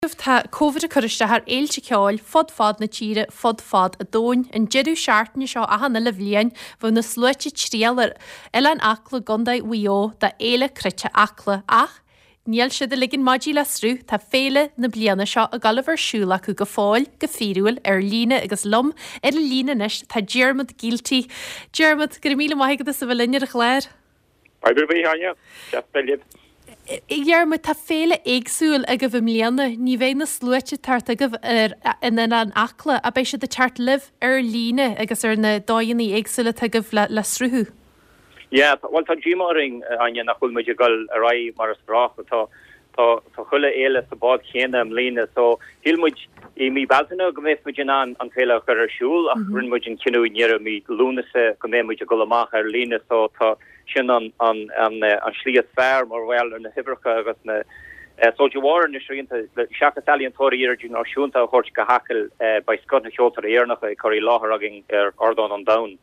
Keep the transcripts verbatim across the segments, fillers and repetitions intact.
Tá COVID a chuiste ar éilte ceáil fod fad na tíre fod fad a dóin an jeú seaartne seo a hanna le bhliain bfu na sluite tríalar eile an acla gondaid uo da éile crite acla ach níl siad a ligin maidí le srú tá féle na bliana seo a galibhar siúla chu go fáil go fíúil ar lína agus lom ar a lína neis tá Diarmuid Gilty. Diarmuid gur míle maigad a sa bhlinne a chléir. Paidir bhí haine, Jeff Billiard. Iarmuid tá féle éagsúil a go bh mlíana, ní bhéh na sluite tart a goh in an acla a béis siad a teart libh ar lína agus ar na dáannaí éagsúile a goh le, le srúthú. Ja, well tá ddímaring aine nach chuil muidir gal a ra mar a sprach tá tá tá chuile éile sa bád chéine am lína, so hiilmuid i mí baltanna go méh muidir an an féile chu ar siúil ach rinn muidir cinú níar mí lúnasa go mé muidir go amach ar lína, so tá sin an an an an slíad fearr mar bhfuil ar na hibrecha agus na sóideháir na srínta seacha talíontóirí ar dún náisiúnta a chuirt go hacail ba scot na seoltar éarnach a choirí láthair agin ar ardán an dain.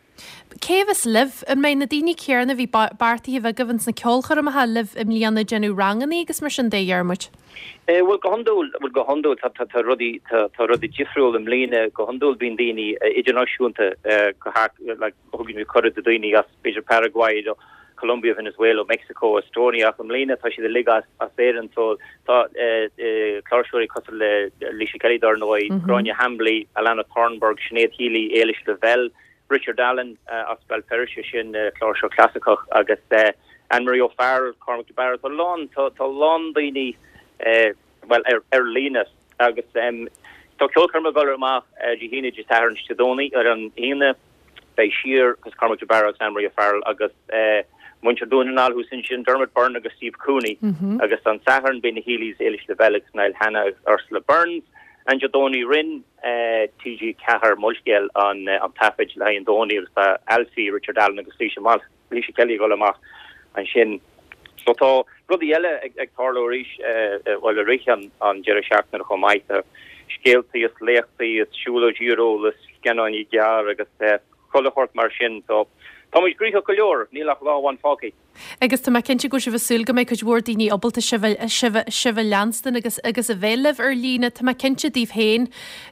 Céhas liv an mé na daoine cearna bhí bartaí bheith gohann na ceolchar am ha liv im líana genú ranganí agus mar sin déhearmuid. Eh well go handul will go handul tá tá rudi tá rudi jifriúil im lína go handul bín daoine idirnáisiúnta go ha like hugin vi chu a daoine as beidir Paraguay o Colombia, Venezuela, Mexico, Estonia am lína tá si de ligas as éan so tá chláirsúirí cos le Lísa Kelly darnoi Grania Hambley, Alana Thornburg, Sinead Healy, Eilish Lavelle, Richard Allen uh, as spell Perish sin uh, Cláirseo Classicach agus uh, Anne-Marie O'Farrell, Cormac de Barrett, tá lán tá tá lán daoine uh, well er er línas agus um, tá ceolcharma golar amach dihíine just ar an stadóní ar an híine bei siar agus Cormac de Barrett, Anne-Marie O'Farrell agus uh, Muncher Donal who sin sin Dermot Byrne agus Steve Cooney mm-hmm. agus an Saharn bin Healy's Eilish Lavelle, Niall Hannah, Ursula Burns and Jodoni Rin uh, T G Cahar Mulchgel on uh, on Taffage Lion Donny uh, Alfie Richard Allen agus Lísa Mal Lísa Kelly golamach an sin so tá rudi eile ag ag tarlo ríis well a richan an Jerry Sharpner chomaita scéaltaí is léachtaí is siúla gíró is scannaí gear agus chollehort mar sin so Tá muid grícha go leor nílach láháin fácaí. Agus tá cinnte go si bhsúil go méid chuid daoine obalta sibh leanstan agus agus a bhéileh ar lína tá cinnte díobh héin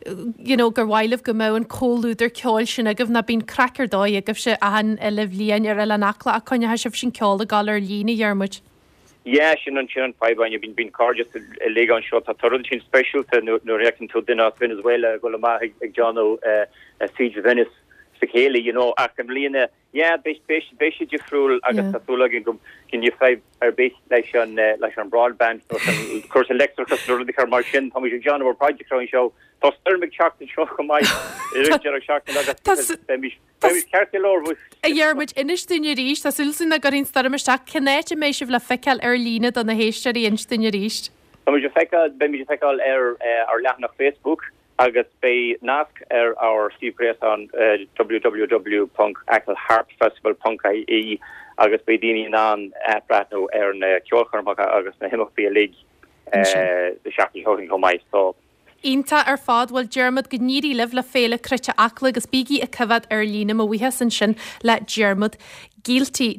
gur bhhaileh go mó an cóúidir ceáil sin agah na bín crackar dóid agah se ahan e leh líon ar eile nachla a chuine sibh sin ceála gal ar lína dhearmuid. Ja sin an sin an fáin bín bín car just a le an seo tá torrin sin specialta nó reacin tú duine Venezuela go má ag Johnno a siege Venice Sakeli, you know, acham lína, yeah, bes bes bes jifrúil agus tasúlagin gum gin you five ar bes leis an leis an broadband or some course electric customers the mar sin Tommy John or project on show. Tá sturmig shock and shock mai. Idir shock agus bes bes cartelor was. A dhearmuid inistúine ríist tá sulsin na gorín starmisteach cinnéite mééis sibh le feiceil ar lína don na héisteí instúine ríist. Tommy feiceil ben mi feiceil ar ar leathnach Facebook. Agus bei nask er our Steve Grace on uh, w w w dot acle harp festival dot I E agus bei dini an uh, bratno er na ceolcharmacha agus na himach be lig uh, the shaki holding ho mai so. Ínta ar fád bhfuil Diarmuid go níí libh le féle crite acla agus bíí a cyfad ar lína a bhuithe san sin le Diarmuid Gilty.